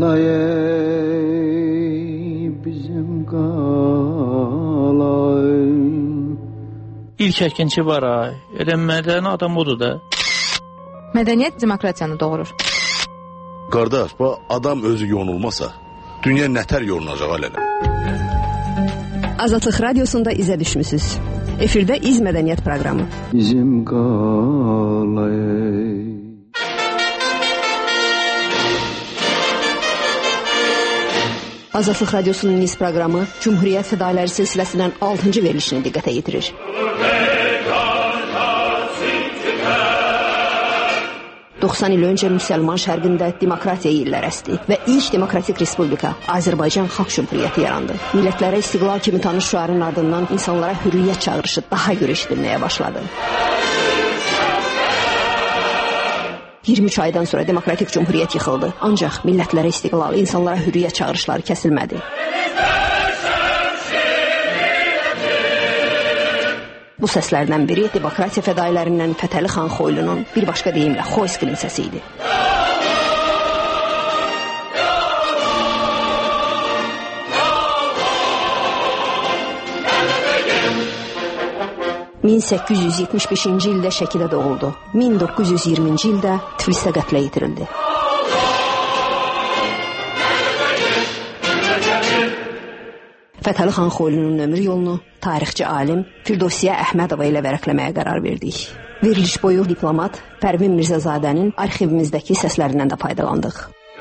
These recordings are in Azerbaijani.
İlk əkinçi var ay. Elə mədəni adam odur da. Mədəniyyət demokratiyanı doğurur. Qardaş, bu adam özü yonulmasa, dünya nətər yonulacaq alələ? Azadlıq Radiosunda izə düşmüsünüz. Efirdə İz Mədəniyyət proqramı. Bizim qalay. Azadlıq Radiosunun İz proqramı Cumhuriyyət Fədailləri silsiləsindən 6-cı verilişini diqqətə yetirir. 90 il öncə müsəlman şərqində demokratiya illər əsdi və ilk demokratik respublika Azərbaycan Xalq Cümhuriyyəti yarandı. Millətlərə istiqlal kimi tanış şüarın ardından insanlara hürriyyət çağırışı daha görə eşidilməyə başladı. 23 aydan sonra demokratik cümhuriyyət yıxıldı. Ancaq millətlərə istiqlal, insanlara hürriyyət çağırışları kəsilmədi. Bu səslərdən biri demokratiya fədailərindən Fətəli xan Xoylunun, bir başqa deyimlə Xoyskinin səsi idi. ...1875-ci ildə Şəkidə doğuldu. 1920-ci ildə Tiflisdə qətlə yetirildi. Fətəli xan Xoylunun ömür yolunu tarixçi alim Firdovsiyə Əhmədova ilə vərəqləməyə qərar verdik. Veriliş boyu diplomat Pərvin Mirzəzadənin arxivimizdəki səslərindən də faydalandıq.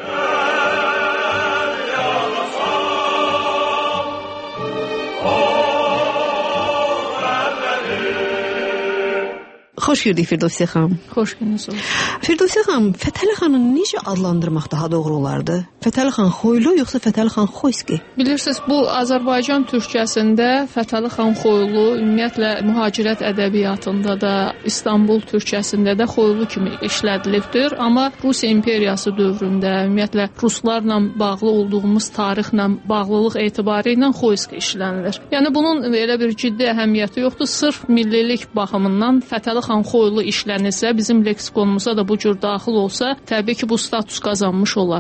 Xoş gördük Firdovsiyə xanım. Xoş gördük. Firdovsiyə xanım, Fətəli xanı necə adlandırmaq daha doğru olardı? Fətəli xan Xoylu yoxsa Fətəli xan Xoyski? Bilirsiniz, bu Azərbaycan türkçəsində Fətəli xan Xoylu ümumiyyətlə mühacirət ədəbiyyatında da, İstanbul türkçəsində də Xoylu kimi işlədilibdir. Amma Rusiya imperiyası dövründə ümumiyyətlə ruslarla bağlı olduğumuz tarixlə bağlılıq etibarı ilə Xoyski işlənilir. Yəni bunun elə bir ciddi əhəmiyyəti yoxdur. Sırf millilik baxımından Fətəli xan Xoylu işlənilsə, bizim leksikonumuza da bu cür daxil olsa, təbii ki, bu status qazanmış olar.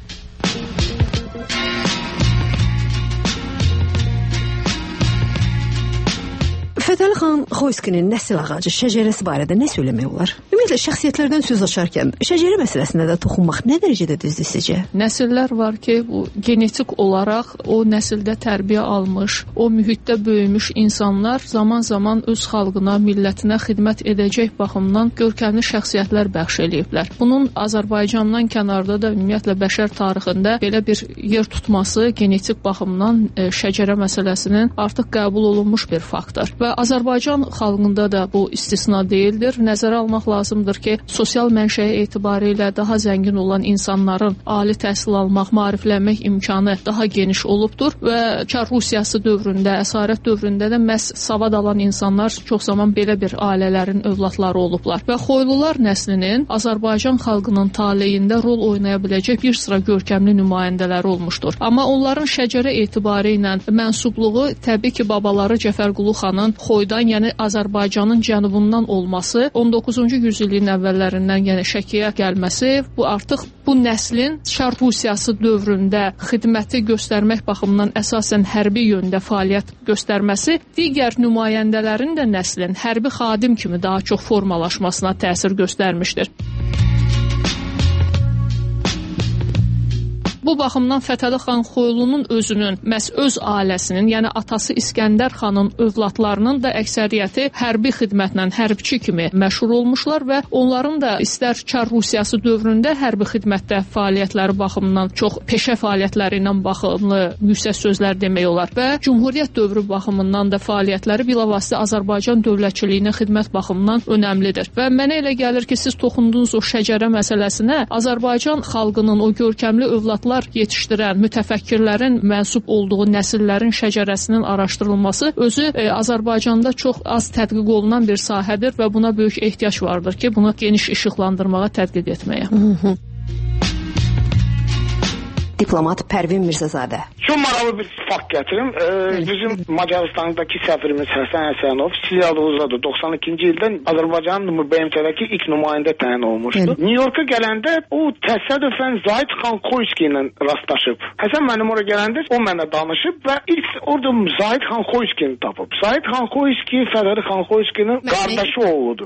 Fətəli xan Xoyskinin nəsil ağacı, şəcərəsi barədə nə söyləmək olar? Ümumiyyətlə, şəxsiyyətlərdən söz açarkən şəcərə məsələsinə də toxunmaq nə dərəcədə düzdür sizcə? Nəsillər var ki, bu genetik olaraq o nəsildə tərbiyə almış, o mühitdə böyümüş insanlar zaman-zaman öz xalqına, millətinə xidmət edəcək baxımdan görkəmli şəxsiyyətlər bəxş eləyiblər. Bunun Azərbaycandan kənarda da ümumiyyətlə bəşər tarixində belə bir yer tutması genetik baxımdan şəcərə məsələsinin artıq qəbul olunmuş bir faktor. Və Azərbaycan xalqında da bu istisna deyildir. Nəzərə almaq lazımdır ki, sosial mənşəyi etibarilə daha zəngin olan insanların ali təhsil almaq, maariflənmək imkanı daha geniş olubdur və Çar Rusiyası dövründə, əsarət dövründə də məhz savad alan insanlar çox zaman belə bir ailələrin övladları olublar. Və Xoylular nəslinin Azərbaycan xalqının taleyində rol oynaya biləcək bir sıra görkəmli nümayəndələri olmuşdur. Amma onların şəcərə etibarı ilə mənsubluğu təbii ki, babaları Cəfərqulu xanın Xoydan, yəni Azərbaycanın cənubundan olması, 19-cu yüzilliyin əvvəllərindən yəni Şəkiyə gəlməsi, bu artıq bu nəslin Çar Rusiyası dövründə xidməti göstərmək baxımından əsasən hərbi yöndə fəaliyyət göstərməsi, digər nümayəndələrin də nəslin hərbi xadim kimi daha çox formalaşmasına təsir göstərmişdir. Bu baxımdan Fətəli xan Xoylunun özünün, məhz öz ailəsinin, yəni atası İskəndər xanın övladlarının da əksəriyyəti hərbi xidmətlə, hərbçi kimi məşhur olmuşlar və onların da istər Çar Rusiyası dövründə hərbi xidmətdə fəaliyyətləri baxımından çox peşə fəaliyyətləri ilə baxımlı yüksək sözlər demək olar və Cümhuriyyət dövrü baxımından da fəaliyyətləri bilavasitə Azərbaycan dövlətçiliyinə xidmət baxımından önəmlidir. Və mənə elə gəlir ki, siz toxundunuz o şəcərə məsələsinə, Azərbaycan xalqının o görkəmli övladlar yetişdirən mütəfəkkirlərin mənsub olduğu nəsillərin şəcərəsinin araşdırılması özü Azərbaycanda çox az tədqiq olunan bir sahədir və buna böyük ehtiyac vardır ki, bunu geniş işıqlandırmağa, tədqiq etməyə. Diplomat Pərvin Mirzəzadə. Çox maraqlı bir fakt gətirim. Bizim Macaristandakı səfirimiz Həsən Həsənov siz adınızdadır. 92-ci ildən Azərbaycanın BMT-dəki ilk nümayəndə təyin olmuşdu. New York'a gələndə o təsadüfən Zahid Xanxoyski ilə rastlaşıb. Həsən mənim ora gələndə o mənə danışıb və ilk orada Zahid Xanxoyskini tapıb. Zahid Xanxoyski Fədəli Xanxoyskinin qardaşı oğludur.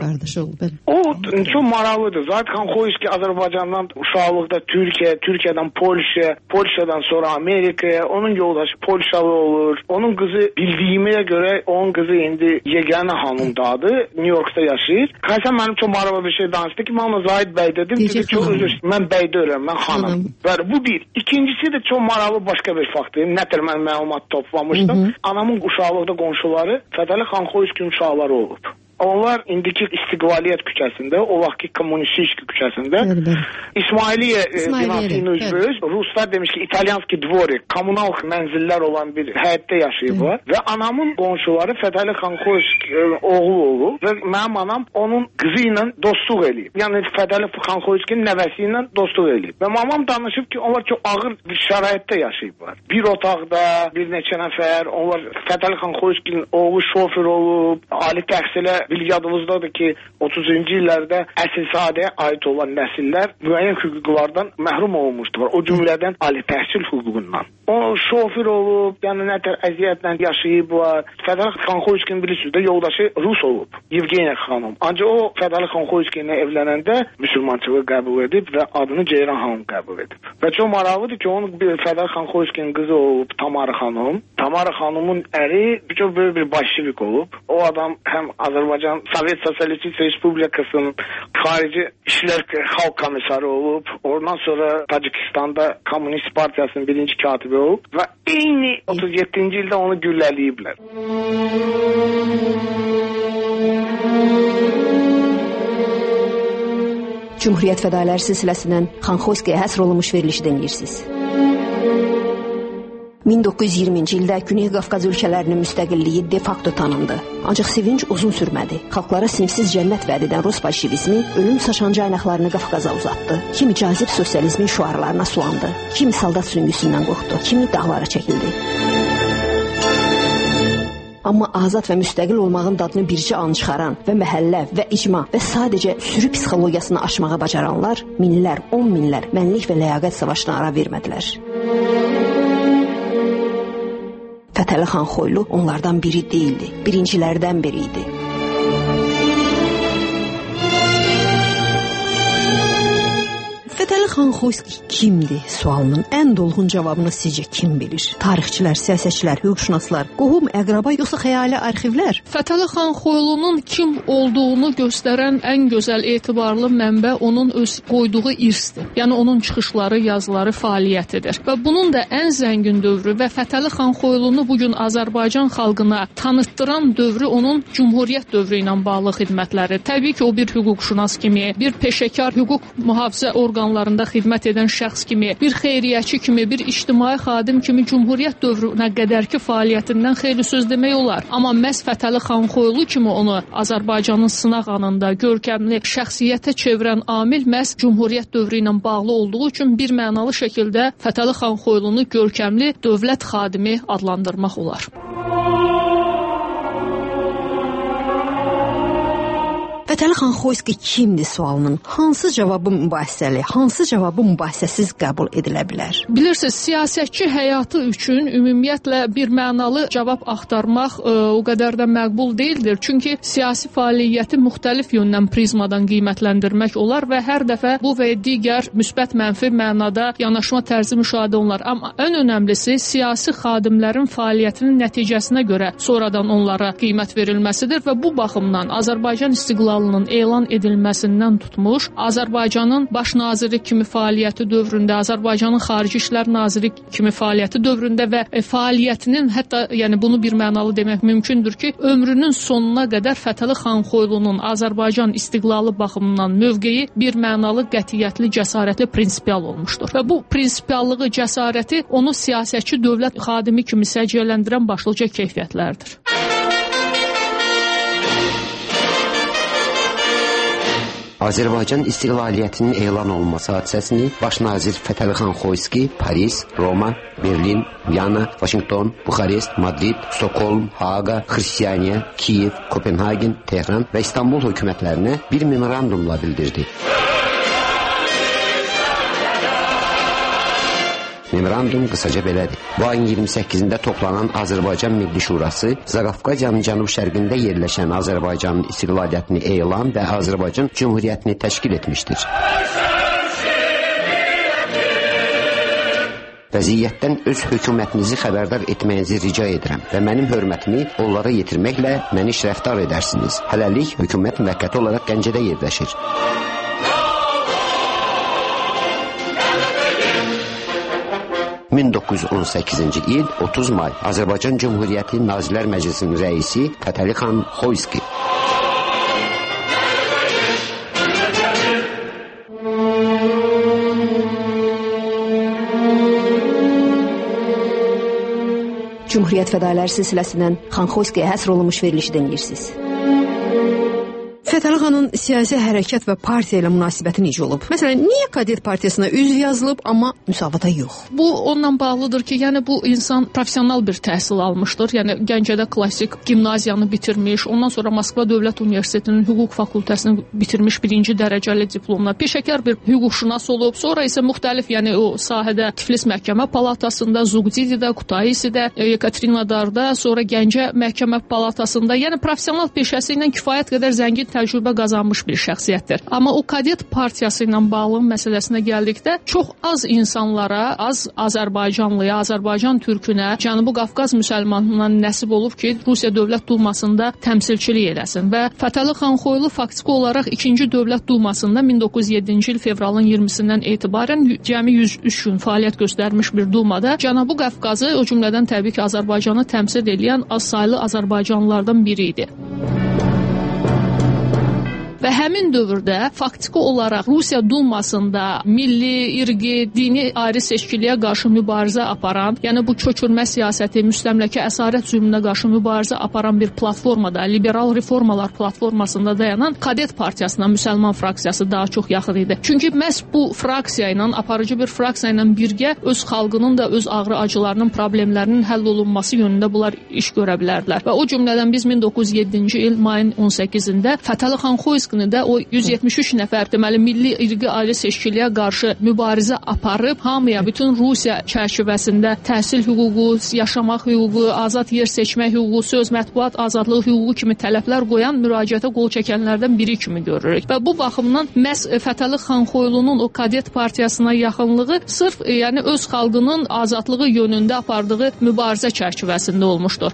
O çox maraqlıdır. Zahid Xanxoyski Azərbaycandan uşaqlıqda Türkiyədən Polşadan sonra Amerikaya, onun yoldaşı Polşalı olur. Onun qızı bildiyimə görə onun qızı indi yeganə hanımdadır. New York'da yaşayır. Həsən mənim çox maraqlı bir şey danışdı ki, mən ona Zahid bəy dedim. Mən bəy deyirəm, mən xanım. Bu bir. İkincisi də çox maraqlı başqa bir faktdır. Nətər mən məlumat toplamışdım. Anamın uşaqlıqda qonşuları Fədəli Xanxoyskinin uşaqları olub. Onlar indiki İstiqlaliyyət küçəsində, o vaxtki Kommunistический küçəsində İsmailiyyə binasının üzvüyüz. Ruslar demiş ki, İtalyanski dvorik, kommunal mənzillər olan bir həyətdə yaşayıblar. Və anamın qonşuları Fədəli Xanxoyski oğlu olub və mənim anam onun qızı ilə dostluq eləyib. Yəni Fədəli Xanxoyskinin nəvəsi ilə dostluq eləyib. Və mamam danışıb ki, onlar çox ağır bir şəraitdə yaşayıblar. Bir otaqda bir neçə nəfər, onlar Fədəli Xanxoyskinin oğlu şofer olub, ali təhsilə bil yadımızdadır ki 30-cu illərdə əsilsadəyə aid olan nəsillər müəyyən hüquqlardan məhrum olmuşdular. O cümlədən ali təhsil hüququndan. O şofer olub, yəni nətər əziyyətlə yaşayıblar. Fədəli Xanxoyskinin bilirsiniz də yoldaşı Rus olub, Yevgeniya xanım. Ancaq o Fədəli Xanxoyski ilə evlənəndə müsəlmançılığı qəbul edib və adını Ceyran xanım qəbul edib. Və çox maraqlıdır ki, onun Fədəli Xanxoyskinin qızı olub Tamara xanım. Tamara xanımın əri çox böyük bir bolşevik olub. O adam həm Azərbaycan Sovet Sosialist Respublikasının xarici işlər xalq komissarı olub. Ondan sonra Tacikistanda Komünist Partiyasının birinci katibi olub və eyni 37-ci ildə onu gülləliyiblər. Cumhuriyyət fədailər silsiləsindən Xanxoyskiyə həsr olunmuş verilişi dinləyirsiniz. 1920-ci ildə Güney Qafqaz ölkələrinin müstəqilliyi de facto tanındı. Ancaq sevinç uzun sürmədi. Xalqlara sinifsiz cənnət vəd edən Rus bolşevizmi ölüm saçan caynaqlarını Qafqaza uzatdı. Kimi cazib sosializmin şüarlarına sulandı. Kimi soldat süngüsündən qorxdu. Kimi dağlara çəkildi. Amma azad və müstəqil olmağın dadını bircə an çıxaran və məhəllə və icma və sadəcə sürü psixologiyasını aşmağa bacaranlar minlər, 10 minlər mənlik və ləyaqət savaşına ara vermədilər. Fətəli Xanxoylu onlardan biri deyildi, birincilərdən biri idi. Fətəli Xanxoyski kimdir sualının ən dolğun cavabını sizcə kim bilir? Tarixçilər, siyasətçilər, hüquqşünaslar, qohum, əqraba yoxsa xəyali arxivlər? Fətəli Xanxoylunun kim olduğunu göstərən ən gözəl etibarlı mənbə onun öz qoyduğu irsdir. Yəni onun çıxışları, yazıları, fəaliyyətidir. Və bunun da ən zəngin dövrü və Fətəli Xanxoylunu bugün Azərbaycan xalqına tanıtdıran dövrü onun Cumhuriyyət dövrü ilə bağlı xidmətləri. Təbii ki, o bir hüquqşünas kimi, bir peşəkar hüquq mühafizə orqanlarında xidmət edən şəxs kimi, bir xeyriyyəçi kimi, bir ictimai xadim kimi Cumhuriyyət dövrünə qədərki fəaliyyətindən xeyli söz demək olar. Amma məhz Fətəli Xanxoylu kimi onu Azərbaycanın sınaq anında görkəmli şəxsiyyətə çevirən amil məhz Cumhuriyyət dövrü ilə bağlı olduğu üçün bir mənalı şəkildə Fətəli Xanxoylunu görkəmli dövlət xadimi adlandırmaq olar. Fətəli Xanxoyski kimdir sualının hansı cavabı mübahisəli, hansı cavabı mübahisəsiz qəbul edilə bilər? Bilirsiniz, siyasətçi həyatı üçün ümumiyyətlə bir mənalı cavab axtarmaq o qədər də məqbul deyildir. Çünki siyasi fəaliyyəti müxtəlif yöndən prizmadan qiymətləndirmək olar və hər dəfə bu və digər müsbət mənfi mənada yanaşma tərzi müşahidə olunur. Amma ən önəmlisi siyasi xadimlərin fəaliyyətinin nəticəsinə görə sonradan onlara qiymət verilməsidir və bu baxımdan Azərbaycan istiqlalının elan edilməsindən tutmuş, Azərbaycanın baş naziri kimi fəaliyyəti dövründə, Azərbaycanın xarici işlər naziri kimi fəaliyyəti dövründə və fəaliyyətinin hətta yəni bunu bir mənalı demək mümkündür ki, ömrünün sonuna qədər Fətəli Xanxoylunun Azərbaycan istiqlalı baxımından mövqeyi bir mənalı, qətiyyətli, cəsarətli, prinsipial olmuşdur. Və bu prinsipiallığı, cəsarəti onu siyasətçi dövlət xadimi kimi səciyyələndirən başlıca keyfiyyətlərdir. Azərbaycan istiqlaliyyətinin elan olunması hadisəsini baş nazir Fətəli Xoyski Paris, Roma, Berlin, Viyana, Vaşinqton, Buxarest, Madrid, Stokholm, Haaqa, Xristianiya, Kiyev, Kopenhagen, Tehran və İstanbul hökumətlərinə bir memorandumla bildirdi. Memorandum qısaca belədir. Bu ayın 28-də toplanan Azərbaycan Milli Şurası Zaqafqaziyanın cənub-şərqində yerləşən Azərbaycanın istiqlaliyyətini elan və Azərbaycan Cümhuriyyətini təşkil etmişdir. Vəziyyətdən öz hökumətinizi xəbərdar etməyinizi rica edirəm və mənim hörmətimi onlara yetirməklə məni şərəfdar edərsiniz. Hələlik hökumət müvəqqəti olaraq Gəncədə yerləşir. 1918-ci il 30 may Azərbaycan Cümhuriyyəti Nazirlər Məclisinin rəisi Fətəli Xoyski. Cümhuriyyət fədailər silsiləsindən Xan Xoyskiyə həsr olunmuş verilişi dinləyirsiniz. Fətəli xanın siyasi hərəkət və partiya ilə münasibəti necə olub? Məsələn, niyə Kadet partiyasına üzv yazılıb, amma müsavata yox? Bu ondan bağlıdır ki, yəni bu insan professional bir təhsil almışdır. Yəni Gəncədə klassik gimnaziyanı bitirmiş, ondan sonra Moskva Dövlət Universitetinin hüquq fakültəsini bitirmiş, 1-ci dərəcəli diplomla peşəkar bir hüquqşünas olub. Sonra isə müxtəlif, yəni o sahədə Tiflis məhkəmə palatasında, Zugdididə, Kutaisidə, Yekaterinodarda, sonra Gəncə məhkəmə palatasında, yəni professional peşəsi ilə kifayət qədər zəngin təcrübə qazanmış bir şəxsiyyətdir. Amma o Kadet partiyası ilə bağlı məsələsinə gəldikdə çox az insanlara, az Azərbaycanlıya, Azərbaycan türkünə, Cənubi Qafqaz müsəlmanlarından nəsib olub ki, Rusiya Dövlət Dumasında təmsilçilik eləsin və Fətəli Xanxoylu faktiki olaraq 2-ci Dövlət Dumasında 1907-ci il fevralın 20-sindən etibarən cəmi 103 gün fəaliyyət göstərmiş bir Dumada Cənubi Qafqazı, o cümlədən təbii ki, Azərbaycanı təmsil edən az saylı Azərbaycanlılardan biri idi. Və həmin dövrdə faktiki olaraq Rusiya Dumasında milli, irqi, dini ayrı seçkiliyə qarşı mübarizə aparan, yəni bu köçürmə siyasəti, müstəmləkə əsarət zülmünə qarşı mübarizə aparan bir platformada, liberal reformalar platformasında dayanan Kadet partiyasına müsəlman fraksiyası daha çox yaxın idi. Çünki məhz bu fraksiya ilə, aparıcı bir fraksiya ilə birgə öz xalqının da öz ağrı acılarının, problemlərinin həll olunması yönündə bunlar iş görə bilərdilər. Və o cümlədən biz 1907-ci il mayın 18-də Fətəli Xoyski də o 173 nəfər deməli milli irqi ayrı seçkiliyə qarşı mübarizə aparıb hamıya bütün Rusiya çərçivəsində təhsil hüququ, yaşamaq hüququ, azad yer seçmək hüququ, söz mətbuat azadlığı hüququ kimi tələblər qoyan müraciətə qol çəkənlərdən biri kimi görürük. Və bu baxımdan məhz Fətəli Xanxoylunun o Kadet partiyasına yaxınlığı sırf yəni öz xalqının azadlığı yönündə apardığı mübarizə çərçivəsində olmuşdur.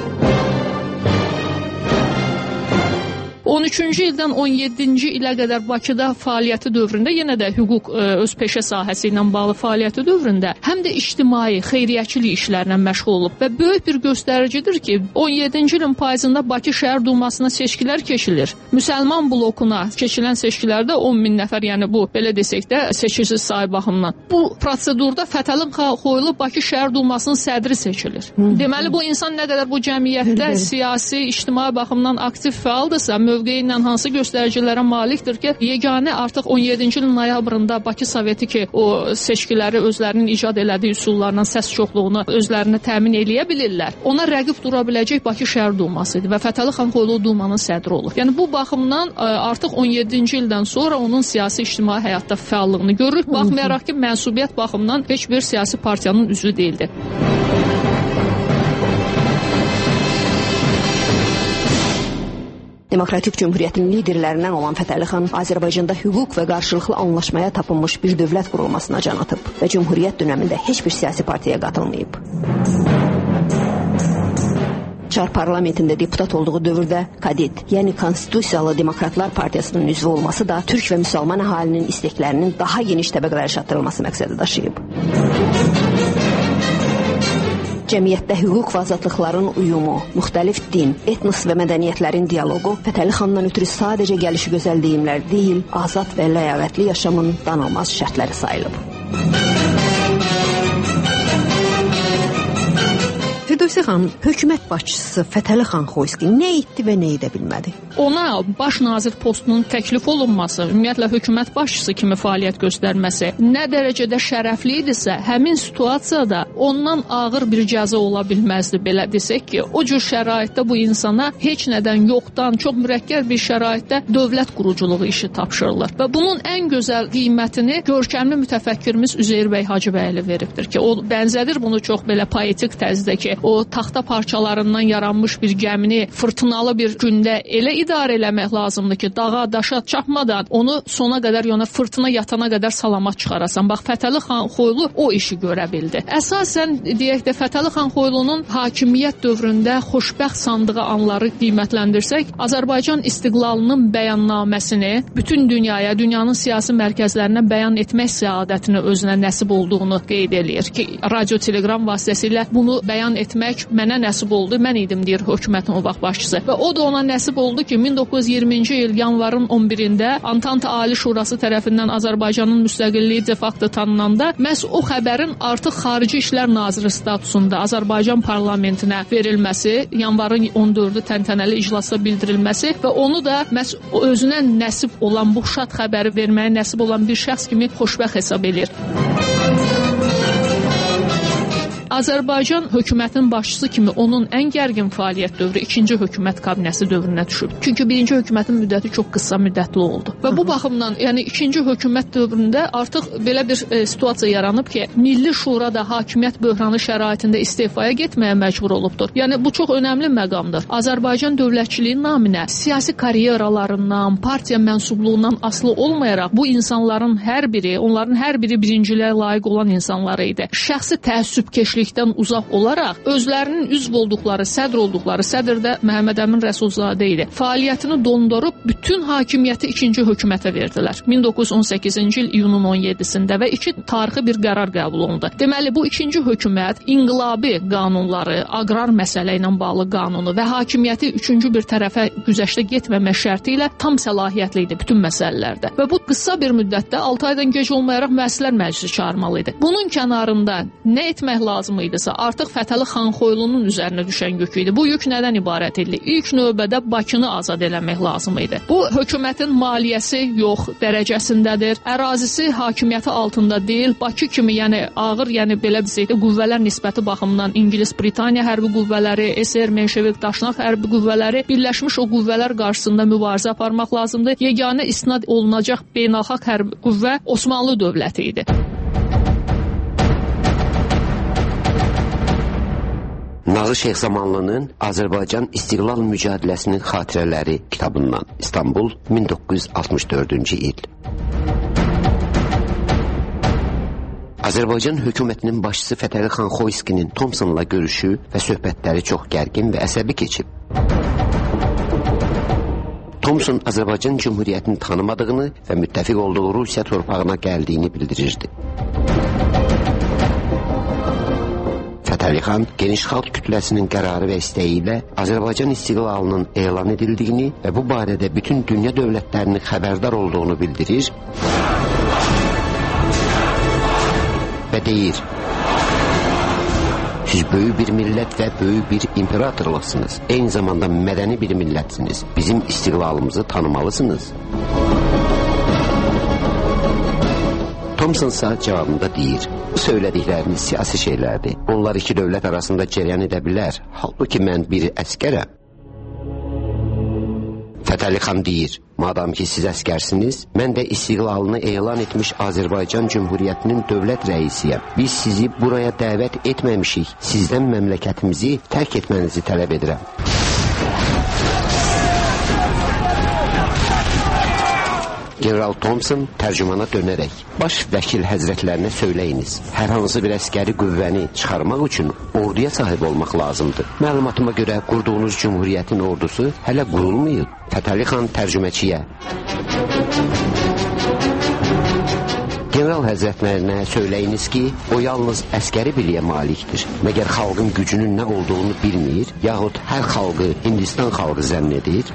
13-cü ildən 17-ci ilə qədər Bakıda fəaliyyəti dövründə yenə də hüquq öz peşə sahəsi ilə bağlı fəaliyyəti dövründə həm də ictimai, xeyriyyəçilik işlərlə məşğul olub və böyük bir göstəricidir ki, 17-ci ilin payızında Bakı Şəhər Dumasına seçkilər keçilir. Müsəlman blokuna keçilən seçkilərdə 10 min nəfər, yəni bu belə desək də seçici sayı baxımından. Bu prosedurda Fətəli Xanxoylu Bakı Şəhər Dumasının sədri seçilir. Deməli bu insan nə qədər bu cəmiyyətdə siyasi, ictimai baxımdan aktiv fəaldırsa, mövqeyi ilə hansı göstəricilərə malikdir ki, yeganə artıq 17-ci ilin noyabrında Bakı Soveti ki, o seçkiləri özlərinin icad elədiyi üsullarla səs çoxluğunu özlərinə təmin eləyə bilirlər. Ona rəqib dura biləcək Bakı Şəhər Duması idi və Fətəli Xanxoylu Dumanın sədri olur. Yəni bu baxımdan artıq 17-ci ildən sonra onun siyasi ictimai həyatda fəallığını görürük. Baxmayaraq ki, mənsubiyyət baxımından heç bir siyasi partiyanın üzvü deyildi. Demokratik Cümhuriyyətin liderlərindən olan Fətəli xan Azərbaycanda hüquq və qarşılıqlı anlaşmaya tapılmış bir dövlət qurulmasına can atıb və Cümhuriyyət dönəmində heç bir siyasi partiyaya qatılmayıb. Çar parlamentində deputat olduğu dövrdə Kadet, yəni Konstitusiyalı Demokratlar Partiyasının üzvü olması da türk və müsəlman əhalinin isteklərinin daha geniş təbəqələrə çatdırılması məqsədi daşıyıb. Cəmiyyətdə hüquq və azadlıqların uyumu, müxtəlif din, etnos və mədəniyyətlərin dialoqu Fətəli xandan ötürü sadəcə gəlişi gözəl deyimlər deyil, azad və ləyaqətli yaşamın danılmaz şərtləri sayılıb. Tövsiyə xanım, hökumət başçısı Fətəli xan Xoyski nə etdi və nə edə bilmədi? Ona baş nazir postunun təklif olunması, ümumiyyətlə hökumət başçısı kimi fəaliyyət göstərməsi nə dərəcədə şərəfli idisə, həmin situasiyada ondan ağır bir cəza ola bilməzdi. Belə desək ki, o cür şəraitdə bu insana heç nədən yoxdan, çox mürəkkəb bir şəraitdə dövlət quruculuğu işi tapşırılır. Və bunun ən gözəl qiymətini görkəmli mütəfəkkirimiz Üzeyir bəy Hacıbəyli veribdir ki, o bənzədir bunu çox belə poetik tərzdə ki, o taxta parçalarından yaranmış bir gəmini fırtınalı bir gündə elə idarə eləmək lazımdır ki, dağa, daşa çatmadan onu sona qədər, yəni fırtına yatana qədər salamat çıxarasan. Bax, Fətəli xan Xoylu o işi görə bildi. Əsasən deyək də Fətəli xan Xoylunun hakimiyyət dövründə xoşbəxt sandığı anları qiymətləndirsək, Azərbaycan istiqlalının bəyannaməsini bütün dünyaya, dünyanın siyasi mərkəzlərinə bəyan etmək səadətini özünə nəsib olduğunu qeyd eləyir ki, radio telegram vasitəsilə bunu bəyan etmək mənə nəsib oldu. Mən idim deyir hökumətin o vaxt başçısı. Və o da ona nəsib oldu ki, 1920-ci il yanvarın 11-də Antanta Ali Şurası tərəfindən Azərbaycanın müstəqilliyi de facto tanınanda məhz o xəbərin artıq Xarici İşlər Naziri statusunda Azərbaycan parlamentinə verilməsi, yanvarın 14-ü təntənəli iclasda bildirilməsi və onu da məhz özünə nəsib olan bu şad xəbəri verməyə nəsib olan bir şəxs kimi xoşbəxt hesab edir. Azərbaycan hökumətinin başçısı kimi onun ən gərgin fəaliyyət dövrü ikinci hökumət kabinəsi dövrünə düşüb. Çünki birinci hökumətin müddəti çox qısa müddətli oldu. Və bu baxımdan, yəni ikinci hökumət dövründə artıq belə bir situasiya yaranıb ki, Milli Şura da hakimiyyət böhranı şəraitində istefaya getməyə məcbur olubdur. Yəni bu çox önəmli məqamdır. Azərbaycan dövlətçiliyi naminə siyasi karyeralarından, partiya mənsubluğundan asılı olmayaraq bu insanların hər biri, onların hər biri birinciliyə layiq olan insanları idi. Şəxsi təəssübkeşlik uzaq olaraq özlərinin üzv olduqları, sədr də Məhəmməd Əmin Rəsulzadə idi. Fəaliyyətini dondurub bütün hakimiyyəti ikinci hökumətə verdilər. 1918-ci il iyunun 17-sində və iki tarixi bir qərar qəbul olundu. Deməli, bu ikinci hökumət inqilabi qanunları, aqrar məsələ ilə bağlı qanunu və hakimiyyəti üçüncü bir tərəfə güzəştə getməmək şərti ilə tam səlahiyyətli idi bütün məsələlərdə. Və bu qısa bir müddətdə 6 aydan gec olmayaraq Müəssislər Məclisi çağırmalı idi. Bunun kənarında nə etmək lazım idisə, artıq Fətəli xan Xoylunun üzərinə düşən yük idi. Bu yük nədən ibarət idi? İlk növbədə Bakını azad eləmək lazım idi. Bu hökumətin maliyyəsi yox dərəcəsindədir. Ərazisi hakimiyyəti altında deyil. Bakı kimi, yəni ağır, yəni belə desək də qüvvələr nisbəti baxımından İngilis, Britaniya hərbi qüvvələri, SR, Menşevik, Daşnaq hərbi qüvvələri, birləşmiş o qüvvələr qarşısında mübarizə aparmaq lazımdır. Yeganə istinad olunacaq beynəlxalq hərbi qüvvə Osmanlı dövləti idi. Nazır Şeyxzamanlının Azərbaycan İstiqlal Mücadeləsinin Xatirələri kitabından, İstanbul, 1964-cü il. Azərbaycan hökumətinin başçısı Fətəli xan Xoyskinin Thomsonla görüşü və söhbətləri çox gərgin və əsəbi keçib. Thomson Azərbaycan Cümhuriyyətini tanımadığını və müttəfiq olduğu Rusiya torpağına gəldiyini bildirirdi. Fətəli xan geniş xalq kütləsinin qərarı və istəyi ilə Azərbaycan istiqlalının elan edildiyini və bu barədə bütün dünya dövlətlərinin xəbərdar olduğunu bildirir və deyir: siz böyük bir millət və böyük bir imperatorluqsınız. Eyni zamanda mədəni bir millətsiniz. Bizim istiqlalımızı tanımalısınız. Thomson ise cevabında deyir: bu söylədikləriniz siyasi şeylərdir. Onlar iki dövlət arasında cəryan edə bilər. Halbuki mən bir əskərəm. Fətəli xan deyir: madam ki siz əskərsiniz, mən də istiqlalını elan etmiş Azərbaycan Cümhuriyyətinin dövlət rəisiyəm. Biz sizi buraya dəvət etməmişik. Sizdən məmləkətimizi tərk etmənizi tələb edirəm. General Thomson tərcümana dönərək: baş vəkil həzrətlərinə söyləyiniz, hər hansı bir əskəri qüvvəni çıxarmaq üçün orduya sahib olmaq lazımdır. Məlumatıma görə qurduğunuz cümhuriyyətin ordusu hələ qurulmayıb. Fətəli xan tərcüməçiyə: general həzrətlərinə söyləyiniz ki, o yalnız əskəri biliyə malikdir. Məgər xalqın gücünün nə olduğunu bilmir, yaxud hər xalqı Hindistan xalqı zənn edir?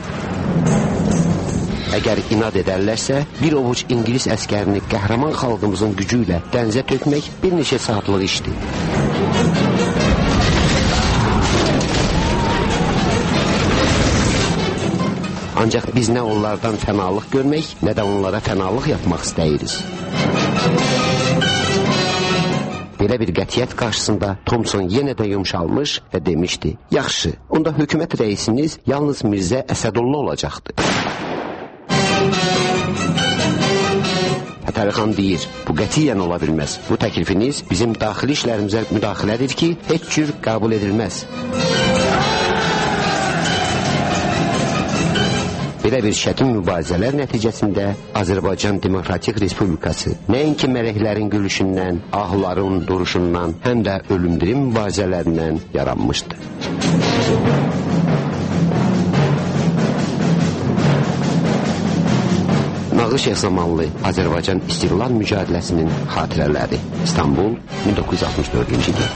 Əgər inad edərlərsə, bir ovuc İngilis əskərini qəhrəman xalqımızın gücü ilə dənizə tökmək bir neçə saatlıq işdir. Ancaq biz nə onlardan fənalıq görmək, nə də onlara fənalıq yapmaq istəyirik. Belə bir qətiyyət qarşısında Thomson yenə də yumşalmış və demişdi: yaxşı, onda hökumət rəisiniz yalnız Mirzə Əsədullah olacaqdı. Fətəli deyir, bu qətiyyən ola bilməz. Bu təklifiniz bizim daxili işlərimizə müdaxilədir ki, heç cür qəbul edilməz. Belə bir çətin mübarizələr nəticəsində Azərbaycan Demokratik Respublikası nəinki mələklərin gülüşündən, ahların duruşundan, həm də ölümdirim mübarizələrindən yaranmışdı. Nağıl Şeyx Zamanlı Azərbaycan İstiqlal Mücadeləsinin xatirələri. İstanbul, 1964-cü il.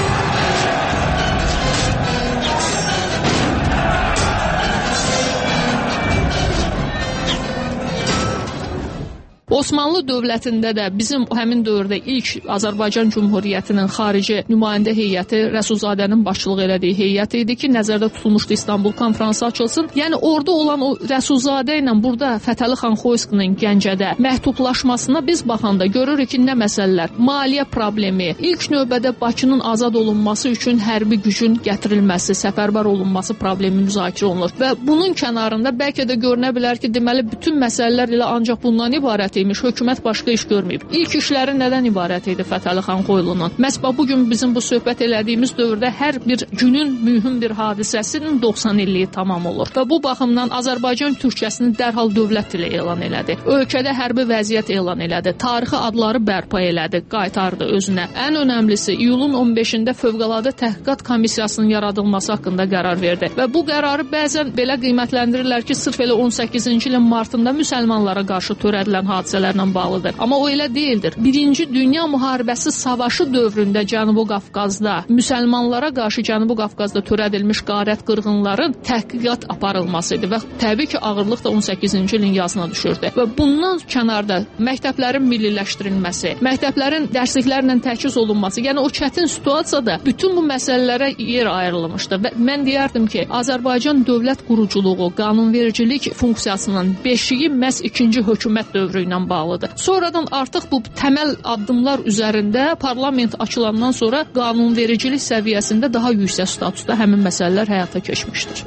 Osmanlı dövlətində də bizim həmin dövrdə ilk Azərbaycan Cümhuriyyətinin xarici nümayəndə heyəti Rəsulzadənin başçılıq elədiyi heyət idi ki, nəzərdə tutulmuşdu İstanbul konfransı açılsın. Yəni orada olan o Rəsulzadə ilə burada Fətəli xan Xoyskinin Gəncədə məhdudlaşmasına biz baxanda görürük ki, nə məsələlər? Maliyyə problemi, ilk növbədə Bakının azad olunması üçün hərbi gücün gətirilməsi, səfərbər olunması problemi müzakirə olunur. Və bunun kənarında bəlkə də görünə bilər ki, deməli bütün məsələlər elə ancaq bundan ibarət imiş, hökumət başqa iş görməyib. İlk işləri nədən ibarət idi Fətəli xan Xoylunun? Məhz bugün bizim bu söhbət elədiyimiz dövrdə hər bir günün mühüm bir hadisəsinin 90 illiyi tamam olur. Və bu baxımdan Azərbaycan Türkçəsini dərhal dövlət dili elan elədi. Ölkədə hərbi vəziyyət elan elədi. Tarixi adları bərpa elədi, qaytardı özünə. Ən önəmlisi iyulun 15-də Fövqəladə Təhqiqat Komissiyasının yaradılması haqqında qərar verdi. Və bu qərarı bəzən belə qiymətləndirirlər ki, sırf elə 18-ci ilin martında müsəlmanlara qarşı törədilən hadisələrlə bağlıdır. Amma o elə deyildir. Birinci Dünya Müharibəsi savaşı dövründə Cənubi Qafqazda müsəlmanlara qarşı Cənubi Qafqazda törədilmiş qarət qırğınların təhqiqat aparılması idi və təbii ki, ağırlıq da 18-ci ilin yazına düşürdü. Və bundan kənarda məktəblərin milliləşdirilməsi, məktəblərin dərsliklərlə təchiz olunması, yəni o çətin situasiyada bütün bu məsələlərə yer ayrılmışdı və mən deyərdim ki, Azərbaycan dövlət quruculuğu, qanunvericilik funksiyasının beşiyi məhz ikinci hökumət dövrü ilə bağlıdır. Sonradan artıq bu təməl addımlar üzərində parlament açılandan sonra qanunvericilik səviyyəsində daha yüksək statusda həmin məsələlər həyata keçmişdir.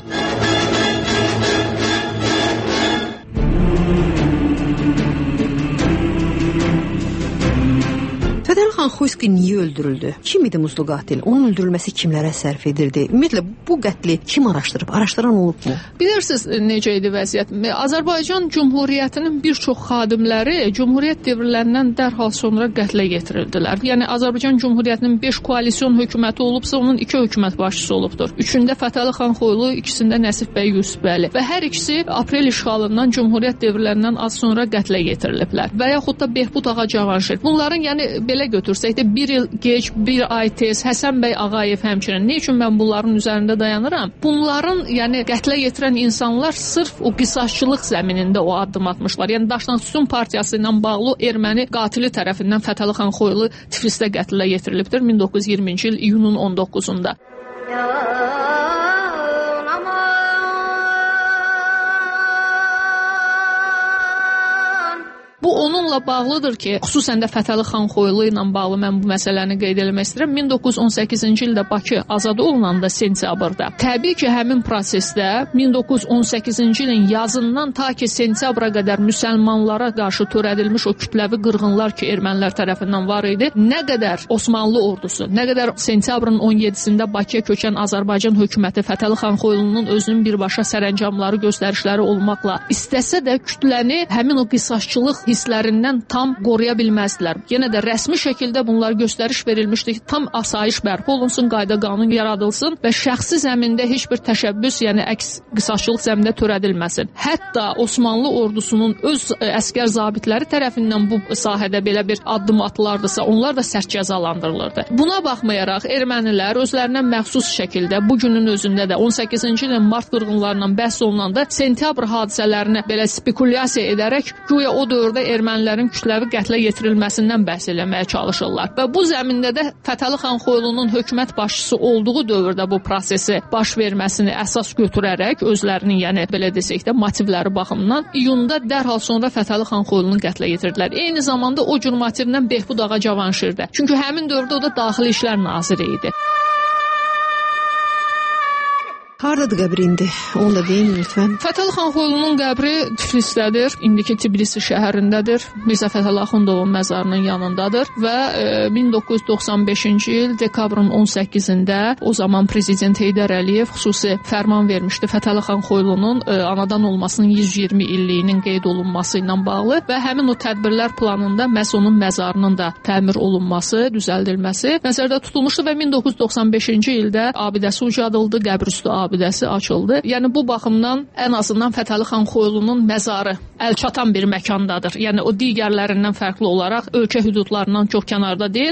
Fətəli xan Xoyski niyə öldürüldü? Kim idi muzlu qatil? Onun öldürülməsi kimlərə sərf edirdi? Ümumiyyətlə bu qətli kim araşdırıb? Araşdıran olubmu? Bilirsiniz necə idi vəziyyət? Azərbaycan Cümhuriyyətinin bir çox xadimləri Cümhuriyyət dövrlərindən dərhal sonra qətlə yetirildilər. Yəni Azərbaycan Cümhuriyyətinin 5 koalisyon hökuməti olubsa, onun 2 hökumət başçısı olubdur. Üçündə Fətəli xan Xoylu, ikisində Nəsib bəy Yusufbəli və hər ikisi aprel işğalından Cümhuriyyət dövrlərindən az sonra qətlə yetiriliblər. Və yaxud da Behbud ağa Cavanşir. Bunların yəni belə götürsək də bir il geç, bir ay tez Həsən bəy Ağayev həmçinin. Nə üçün mən bunların üzərində dayanıram? Bunların yəni qətlə yetirən insanlar sırf o qisasçılıq zəminində o addım atmışlar. Yəni Daşnaqsütun partiyası ilə bağlı erməni qatili tərəfindən Fətəli xan Xoylu Tiflisdə qətlə yetirilibdir 1920-ci il iyunun 19-unda. Bu onunla bağlıdır ki, xüsusən də Fətəli xan Xoylu ilə bağlı mən bu məsələni qeyd etmək istəyirəm. 1918-ci ildə Bakı azad olunanda sentyabrda. Təbii ki, həmin prosesdə 1918-ci ilin yazından ta ki sentyabra qədər müsəlmanlara qarşı törədilmiş o kütləvi qırğınlar ki, ermənilər tərəfindən var idi. Nə qədər Osmanlı ordusu, nə qədər sentyabrın 17-sində Bakıya köçən Azərbaycan hökuməti Fətəli xan Xoylunun özünün birbaşa sərəncamları, göstərişləri olmaqla istəsə də kütləni həmin o qisasçılıq hisslərindən tam qoruya bilməzdilər. Yenə də rəsmi şəkildə bunlar göstəriş verilmişdi ki, tam asayiş bərpa olunsun, qayda qanun yaradılsın və şəxsi zəmində heç bir təşəbbüs, yəni əks qisasçılıq zəmində törədilməsin. Hətta Osmanlı ordusunun öz əskər zabitləri tərəfindən bu sahədə belə bir addım atılardısa, onlar da sərt cəzalandırılırdı. Buna baxmayaraq ermənilər özlərinə məxsus şəkildə bugünün özündə də 18-ci ilin mart qırğınlarından bəhs olunanda sentyabr hadisələrini belə spekulyasiya edərək güya o dövrdə ermənilərin kütləvi qətlə yetirilməsindən bəhs eləməyə çalışırlar. Və bu zəmində də Fətəli xan Xoylunun hökumət başçısı olduğu dövrdə bu prosesi baş verməsini əsas götürərək özlərinin, yəni belə desək də, motivləri baxımından iyunda dərhal sonra Fətəli xan Xoylunu qətlə yetirdilər. Eyni zamanda o cür motivlə Behbud ağa Cavanşirdə. Çünki həmin dövrdə o da Daxili İşlər naziri idi. Hardadır qəbri indi? Onu da deyin lütfən. Fətəli xan Xoylunun qəbri Tiflisdədir. İndiki Tbilisi şəhərindədir. Mirzə Fətəli Axundovun məzarının yanındadır və 1995-ci il dekabrın 18-də o zaman prezident Heydər Əliyev xüsusi fərman vermişdi Fətəli xan Xoylunun anadan olmasının 120 illiyinin qeyd olunması ilə bağlı və həmin o tədbirlər planında məhz onun məzarının da təmir olunması, düzəldilməsi nəzərdə tutulmuşdu və 1995-ci ildə abidəsi ucadıldı, qəbrüstü abidəsi açıldı. Yəni bu baxımdan ən azından Fətəli xan Xoylunun məzarı əlçatan bir məkandadır. Yəni o digərlərindən fərqli olaraq ölkə hüdudlarından çox kənarda deyil.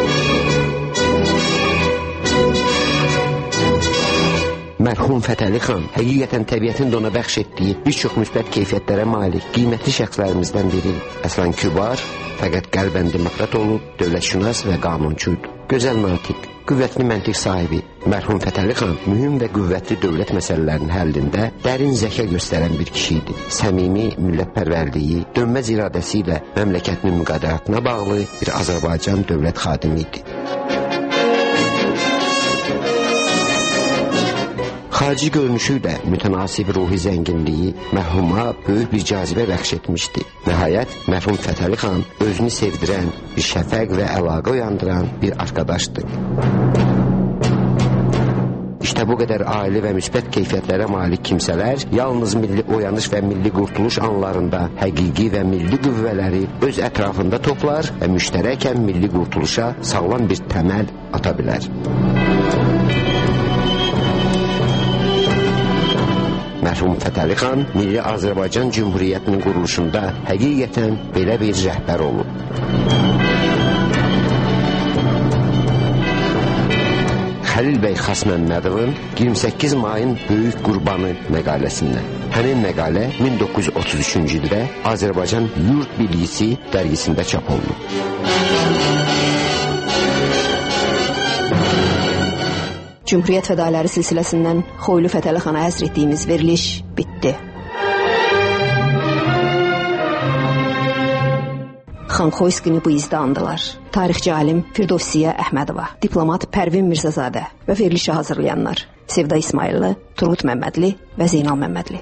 Mərhum Fətəli xan həqiqətən təbiətin də ona bəxş etdiyi bir çox müsbət keyfiyyətlərə malik qiymətli şəxslərimizdən biri. Əslən kübar, fəqət qəlbən demokrat olub, dövlətşünas və qanunçuydu. Gözəl natiq, qüvvətli məntiq sahibi mərhum Fətəli xan mühüm və qüvvətli dövlət məsələlərinin həllində dərin zəka göstərən bir kişi idi. Səmimi millətpərvərliyi, dönməz iradəsi ilə məmləkətinin müqəddəratına bağlı bir Azərbaycan dövlət xadimi idi. Xarici görünüşü ilə mütənasib ruhi zənginliyi mərhuma böyük bir cazibə bəxş etmişdi. Nəhayət, mərhum Fətəli xan özünü sevdirən, bir şəfəq və əlaqə uyandıran bir arkadaşdı. İşte bu qədər aili və müsbət keyfiyyətlərə malik kimsələr yalnız milli oyanış və milli qurtuluş anlarında həqiqi və milli qüvvələri öz ətrafında toplar və müştərəkən milli qurtuluşa sağlam bir təməl ata bilər. Mərhum Fətəli xan Milli Azərbaycan Cümhuriyyətinin quruluşunda həqiqətən belə bir rəhbər olub. Xəlil bəy Xasməmmədovun 28 mayın Böyük Qurbanı məqaləsindən. Həmin məqalə 1933-cü ildə Azərbaycan Yurt Bilgisi dərgisində çap olunub. Cümhuriyyət fədaları silsiləsindən Xoylu Fətəli xana həsr etdiyimiz veriliş bitdi. Xan Xoyskini bu izdə andılar. Tarixçi alim Firdovsiyə Əhmədova, diplomat Pərvin Mirzəzadə və verilişi hazırlayanlar Sevda İsmayıllı, Turgut Məmmədli və Zeynal Məmmədli.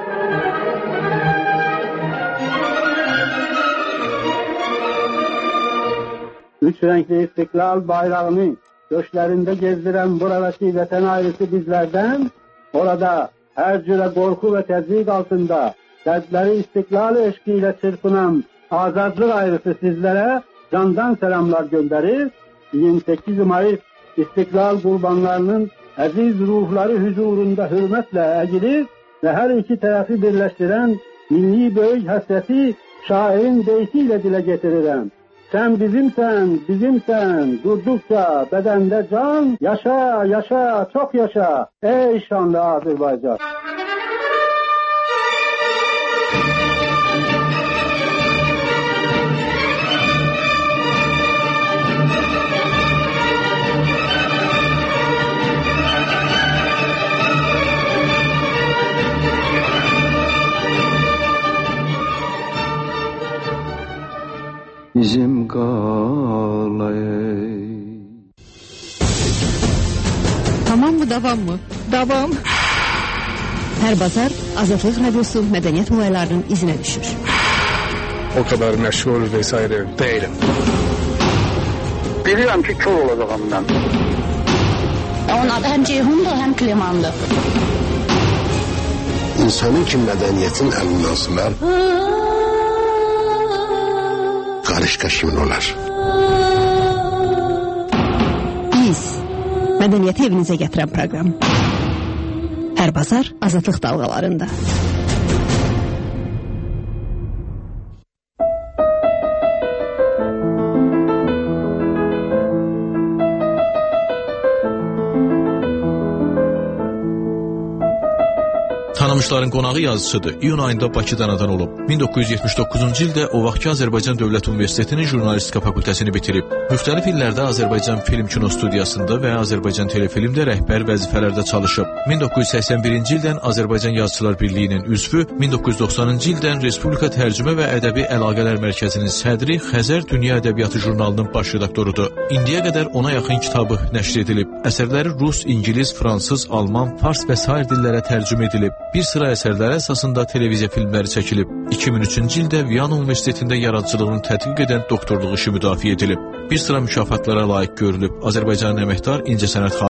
Üç renkli istiklal bayrağını göçlerinde gezdiren buradaki vatan ailesi bizlerden, orada her cüre korku ve tezviq altında dertleri istiklal eşkiyle çırpınan azadlık ailesi sizlere candan selamlar gönderir. 28 Mayıs istiklal kurbanlarının aziz ruhları huzurunda hürmetle eğilir ve her iki tarafı birleştiren milli büyük hasreti şairin deyişiyle dile getiririm. Sen bizimsen, bizimsen, durdukça bedende can, yaşa, yaşa, çok yaşa, ey şanlı Azerbaycan. Bizim qalay. Tamam mı, davam mı? Davam. Hər bazar Azadlıq Radiosu mədəniyyət olaylarının izinə düşür. O kadar məşğul vesaire değilim. Bilirəm ki, kör olacağım mən. Onun adı həm Ceyhundur, həm Klemandır. İnsanın ki mədəniyyətin əlindən sınar, qarışqa kimin olar? Biz mədəniyyəti evinizə gətirən proqram. Hər bazar Azadlıq dalğalarında. Tanınmışların qonağı yazıçıdır. İyun ayında Bakıda anadan olub. 1979-cu ildə o vaxtki Azərbaycan Dövlət Universitetinin jurnalistika fakültəsini bitirib. Müxtəlif illərdə Azərbaycan Film Kino Studiyasında və Azərbaycan Telefilmdə rəhbər vəzifələrdə çalışıb. 1981-ci ildən Azərbaycan Yazıçılar Birliyinin üzvü, 1990-cı ildən Respublika Tərcümə və Ədəbi Əlaqələr Mərkəzinin sədri, Xəzər Dünya Ədəbiyyatı jurnalının baş redaktorudur. İndiyə qədər ona yaxın kitabı nəşr edilib. Əsərləri rus, ingilis, fransız, alman, fars və sair dillərə tərcümə edilib. Bir sıra əsərləri əsasında televiziya filmləri çəkilib. 2003-cü ildə Viyana Universitetində yaradıcılığını tədqiq edən doktorluq işi müdafiə edilib. Bir sıra mükafatlara layiq görülüb. Azərbaycanın əməkdar incəsənət